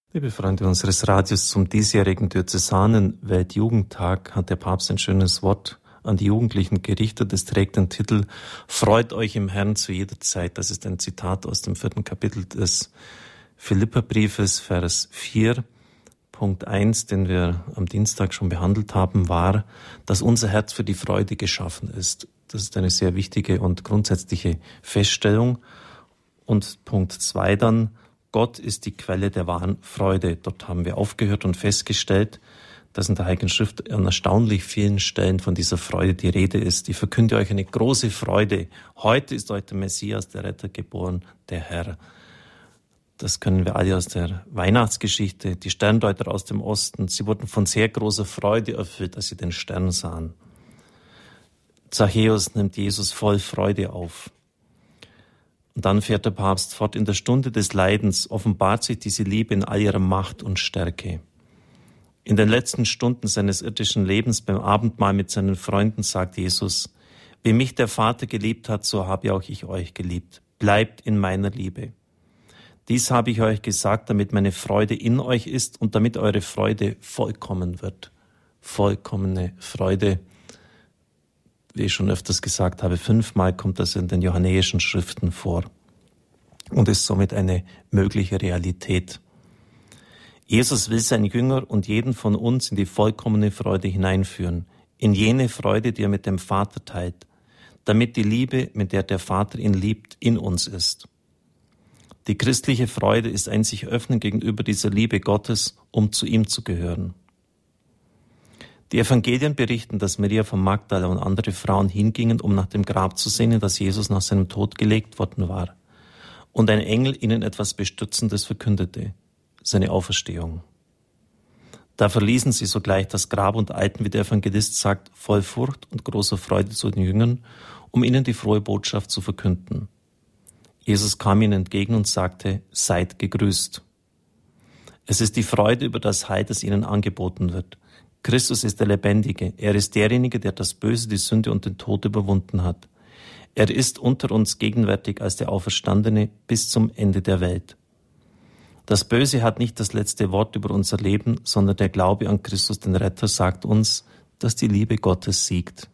Liebe Freunde unseres Radios, zum diesjährigen Diözesanen Weltjugendtag hat der Papst ein schönes Wort an die Jugendlichen gerichtet. Es trägt den Titel »Freut euch im Herrn zu jeder Zeit«. Das ist ein Zitat aus dem 4. Kapitel des Philipperbriefes, Vers 4. Punkt 1, den wir am Dienstag schon behandelt haben, war, dass unser Herz für die Freude geschaffen ist. Das ist eine sehr wichtige und grundsätzliche Feststellung. Und Punkt 2 dann, Gott ist die Quelle der wahren Freude. Dort haben wir aufgehört und festgestellt, dass in der Heiligen Schrift an erstaunlich vielen Stellen von dieser Freude die Rede ist. Ich verkünde euch eine große Freude. Heute ist euch der Messias, der Retter, geboren, der Herr. Das können wir alle aus der Weihnachtsgeschichte. Die Sterndeuter aus dem Osten, sie wurden von sehr großer Freude erfüllt, als sie den Stern sahen. Zachäus nimmt Jesus voll Freude auf. Und dann fährt der Papst fort, in der Stunde des Leidens offenbart sich diese Liebe in all ihrer Macht und Stärke. In den letzten Stunden seines irdischen Lebens beim Abendmahl mit seinen Freunden sagt Jesus, wie mich der Vater geliebt hat, so habe auch ich euch geliebt. Bleibt in meiner Liebe. Dies habe ich euch gesagt, damit meine Freude in euch ist und damit eure Freude vollkommen wird. Vollkommene Freude. Wie ich schon öfters gesagt habe, 5-mal kommt das in den johannäischen Schriften vor und ist somit eine mögliche Realität. Jesus will seinen Jünger und jeden von uns in die vollkommene Freude hineinführen, in jene Freude, die er mit dem Vater teilt, damit die Liebe, mit der der Vater ihn liebt, in uns ist. Die christliche Freude ist ein sich öffnen gegenüber dieser Liebe Gottes, um zu ihm zu gehören. Die Evangelien berichten, dass Maria von Magdala und andere Frauen hingingen, um nach dem Grab zu sehen, dass Jesus nach seinem Tod gelegt worden war. Und ein Engel ihnen etwas Bestürzendes verkündete, seine Auferstehung. Da verließen sie sogleich das Grab und eilten, wie der Evangelist sagt, voll Furcht und großer Freude zu den Jüngern, um ihnen die frohe Botschaft zu verkünden. Jesus kam ihnen entgegen und sagte, seid gegrüßt. Es ist die Freude über das Heil, das ihnen angeboten wird. Christus ist der Lebendige. Er ist derjenige, der das Böse, die Sünde und den Tod überwunden hat. Er ist unter uns gegenwärtig als der Auferstandene bis zum Ende der Welt. Das Böse hat nicht das letzte Wort über unser Leben, sondern der Glaube an Christus, den Retter, sagt uns, dass die Liebe Gottes siegt.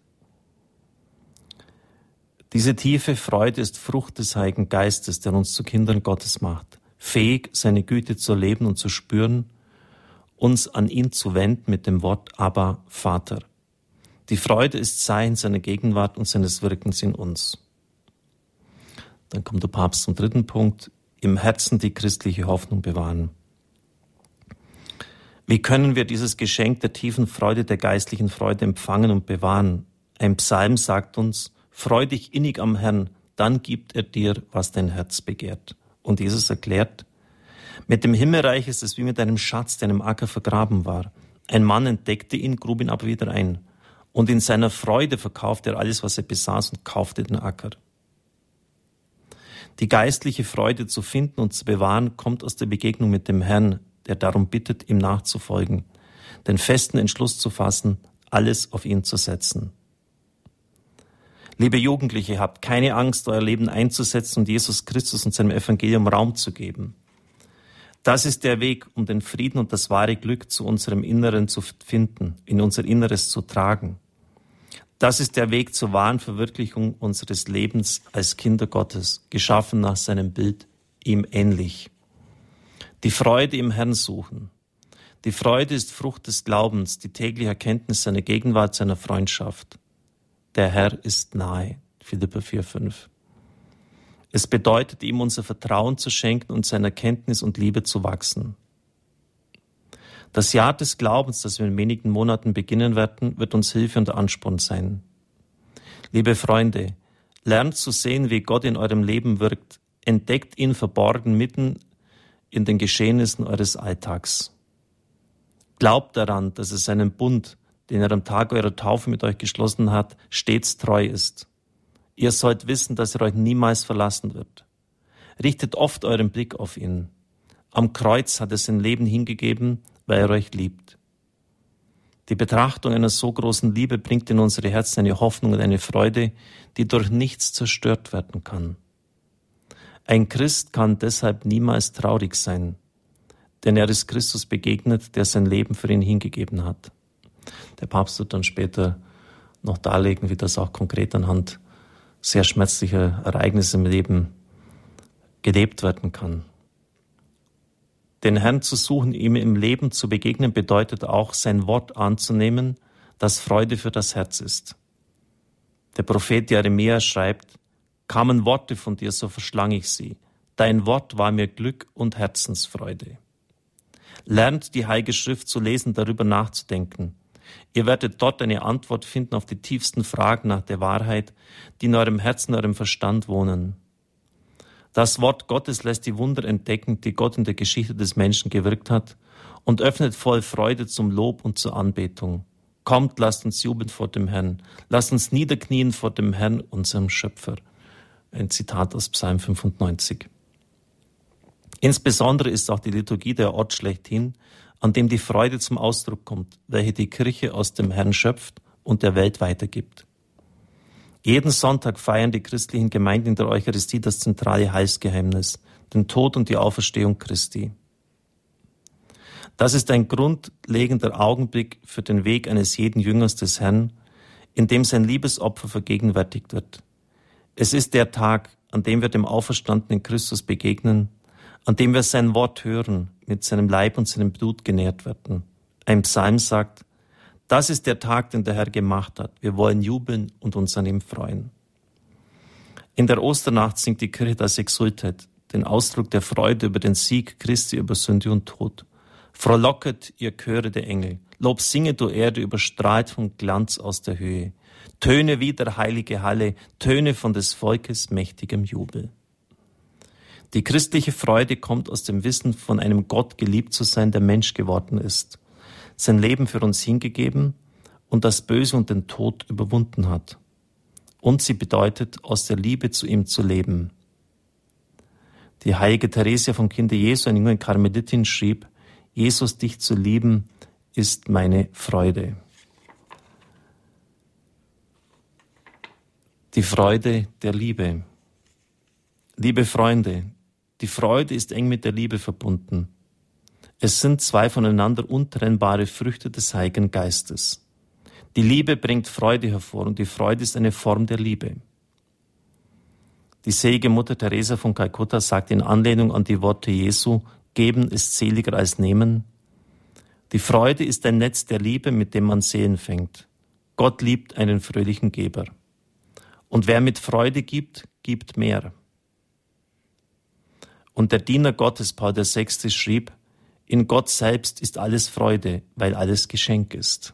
Diese tiefe Freude ist Frucht des Heiligen Geistes, der uns zu Kindern Gottes macht, fähig, seine Güte zu erleben und zu spüren, uns an ihn zu wenden mit dem Wort Abba, Vater. Die Freude ist Zeichen seiner Gegenwart und seines Wirkens in uns. Dann kommt der Papst zum 3. Punkt, im Herzen die christliche Hoffnung bewahren. Wie können wir dieses Geschenk der tiefen Freude, der geistlichen Freude empfangen und bewahren? Ein Psalm sagt uns, freu dich innig am Herrn, dann gibt er dir, was dein Herz begehrt. Und Jesus erklärt, mit dem Himmelreich ist es wie mit einem Schatz, der im Acker vergraben war. Ein Mann entdeckte ihn, grub ihn aber wieder ein. Und in seiner Freude verkaufte er alles, was er besaß und kaufte den Acker. Die geistliche Freude zu finden und zu bewahren, kommt aus der Begegnung mit dem Herrn, der darum bittet, ihm nachzufolgen, den festen Entschluss zu fassen, alles auf ihn zu setzen. Liebe Jugendliche, habt keine Angst, euer Leben einzusetzen und Jesus Christus und seinem Evangelium Raum zu geben. Das ist der Weg, um den Frieden und das wahre Glück zu unserem Inneren zu finden, in unser Inneres zu tragen. Das ist der Weg zur wahren Verwirklichung unseres Lebens als Kinder Gottes, geschaffen nach seinem Bild, ihm ähnlich. Die Freude im Herrn suchen. Die Freude ist Frucht des Glaubens, die tägliche Erkenntnis seiner Gegenwart, seiner Freundschaft. Der Herr ist nahe. Philipper 4,5. Es bedeutet, ihm unser Vertrauen zu schenken und seiner Kenntnis und Liebe zu wachsen. Das Jahr des Glaubens, das wir in wenigen Monaten beginnen werden, wird uns Hilfe und Ansporn sein. Liebe Freunde, lernt zu sehen, wie Gott in eurem Leben wirkt. Entdeckt ihn verborgen mitten in den Geschehnissen eures Alltags. Glaubt daran, dass es seinen Bund, den er am Tag eurer Taufe mit euch geschlossen hat, stets treu ist. Ihr sollt wissen, dass er euch niemals verlassen wird. Richtet oft euren Blick auf ihn. Am Kreuz hat er sein Leben hingegeben, weil er euch liebt. Die Betrachtung einer so großen Liebe bringt in unsere Herzen eine Hoffnung und eine Freude, die durch nichts zerstört werden kann. Ein Christ kann deshalb niemals traurig sein, denn er ist Christus begegnet, der sein Leben für ihn hingegeben hat. Der Papst wird dann später noch darlegen, wie das auch konkret anhand sehr schmerzlicher Ereignisse im Leben gelebt werden kann. Den Herrn zu suchen, ihm im Leben zu begegnen, bedeutet auch, sein Wort anzunehmen, das Freude für das Herz ist. Der Prophet Jeremia schreibt: Kamen Worte von dir, so verschlang ich sie. Dein Wort war mir Glück und Herzensfreude. Lernt die Heilige Schrift zu lesen, darüber nachzudenken. Ihr werdet dort eine Antwort finden auf die tiefsten Fragen nach der Wahrheit, die in eurem Herzen, in eurem Verstand wohnen. Das Wort Gottes lässt die Wunder entdecken, die Gott in der Geschichte des Menschen gewirkt hat, und öffnet voll Freude zum Lob und zur Anbetung. Kommt, lasst uns jubeln vor dem Herrn. Lasst uns niederknien vor dem Herrn, unserem Schöpfer. Ein Zitat aus Psalm 95. Insbesondere ist auch die Liturgie der Ort schlechthin, an dem die Freude zum Ausdruck kommt, welche die Kirche aus dem Herrn schöpft und der Welt weitergibt. Jeden Sonntag feiern die christlichen Gemeinden in der Eucharistie das zentrale Heilsgeheimnis, den Tod und die Auferstehung Christi. Das ist ein grundlegender Augenblick für den Weg eines jeden Jüngers des Herrn, in dem sein Liebesopfer vergegenwärtigt wird. Es ist der Tag, an dem wir dem auferstandenen Christus begegnen, an dem wir sein Wort hören, mit seinem Leib und seinem Blut genährt werden. Ein Psalm sagt: Das ist der Tag, den der Herr gemacht hat. Wir wollen jubeln und uns an ihm freuen. In der Osternacht singt die Kirche das Exsultet, den Ausdruck der Freude über den Sieg Christi über Sünde und Tod. Frohlocket, ihr Chöre der Engel. Lob singe, du Erde, überstrahlt von Glanz aus der Höhe. Töne wie der heilige Halle, Töne von des Volkes mächtigem Jubel. Die christliche Freude kommt aus dem Wissen, von einem Gott geliebt zu sein, der Mensch geworden ist, sein Leben für uns hingegeben und das Böse und den Tod überwunden hat. Und sie bedeutet, aus der Liebe zu ihm zu leben. Die heilige Theresia vom Kinde Jesu, eine junge Karmelitin, schrieb: Jesus, dich zu lieben, ist meine Freude. Die Freude der Liebe. Liebe Freunde, die Freude ist eng mit der Liebe verbunden. Es sind zwei voneinander untrennbare Früchte des Heiligen Geistes. Die Liebe bringt Freude hervor und die Freude ist eine Form der Liebe. Die selige Mutter Teresa von Kalkutta sagt in Anlehnung an die Worte Jesu: Geben ist seliger als nehmen. Die Freude ist ein Netz der Liebe, mit dem man Seelen fängt. Gott liebt einen fröhlichen Geber. Und wer mit Freude gibt, gibt mehr. Und der Diener Gottes, Paul VI., schrieb: In Gott selbst ist alles Freude, weil alles Geschenk ist.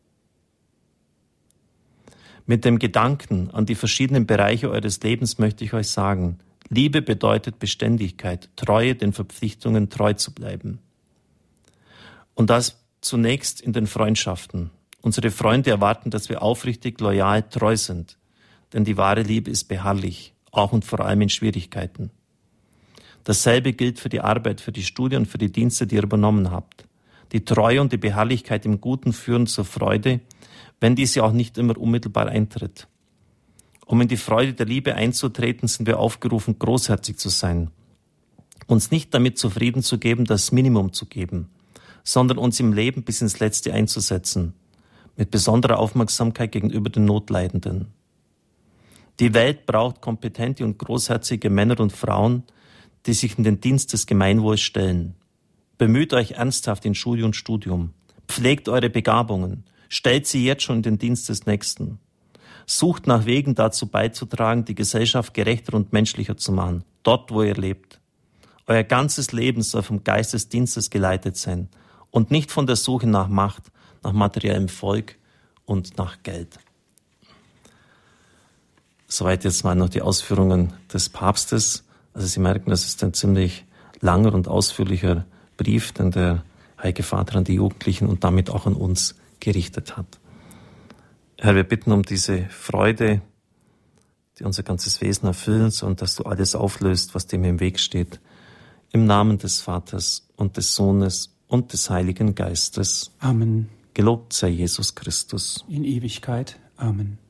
Mit dem Gedanken an die verschiedenen Bereiche eures Lebens möchte ich euch sagen: Liebe bedeutet Beständigkeit, Treue, den Verpflichtungen treu zu bleiben. Und das zunächst in den Freundschaften. Unsere Freunde erwarten, dass wir aufrichtig, loyal, treu sind. Denn die wahre Liebe ist beharrlich, auch und vor allem in Schwierigkeiten. Dasselbe gilt für die Arbeit, für die Studien und für die Dienste, die ihr übernommen habt. Die Treue und die Beharrlichkeit im Guten führen zur Freude, wenn diese auch nicht immer unmittelbar eintritt. Um in die Freude der Liebe einzutreten, sind wir aufgerufen, großherzig zu sein. Uns nicht damit zufrieden zu geben, das Minimum zu geben, sondern uns im Leben bis ins Letzte einzusetzen, mit besonderer Aufmerksamkeit gegenüber den Notleidenden. Die Welt braucht kompetente und großherzige Männer und Frauen, die sich in den Dienst des Gemeinwohls stellen. Bemüht euch ernsthaft in Schule und Studium. Pflegt eure Begabungen. Stellt sie jetzt schon in den Dienst des Nächsten. Sucht nach Wegen dazu beizutragen, die Gesellschaft gerechter und menschlicher zu machen, dort, wo ihr lebt. Euer ganzes Leben soll vom Geist des Dienstes geleitet sein und nicht von der Suche nach Macht, nach materiellem Volk und nach Geld. Soweit jetzt mal noch die Ausführungen des Papstes. Also Sie merken, das ist ein ziemlich langer und ausführlicher Brief, den der Heilige Vater an die Jugendlichen und damit auch an uns gerichtet hat. Herr, wir bitten um diese Freude, die unser ganzes Wesen erfüllt, und dass du alles auflöst, was dem im Weg steht. Im Namen des Vaters und des Sohnes und des Heiligen Geistes. Amen. Gelobt sei Jesus Christus. In Ewigkeit. Amen.